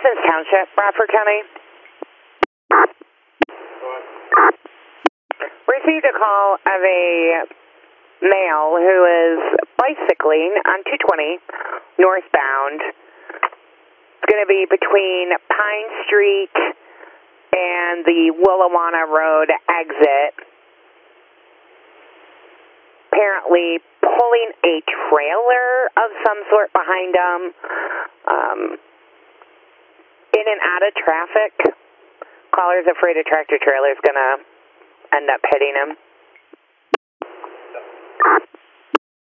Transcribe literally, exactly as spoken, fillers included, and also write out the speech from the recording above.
Athens Township, Bradford County. Received a call of a male who is bicycling on two twenty northbound. It's going to be between Pine Street and the Willawanna Road exit. Apparently pulling a trailer of some sort behind him. Um, in and out of traffic. Caller's afraid a tractor trailer is going to end up hitting him.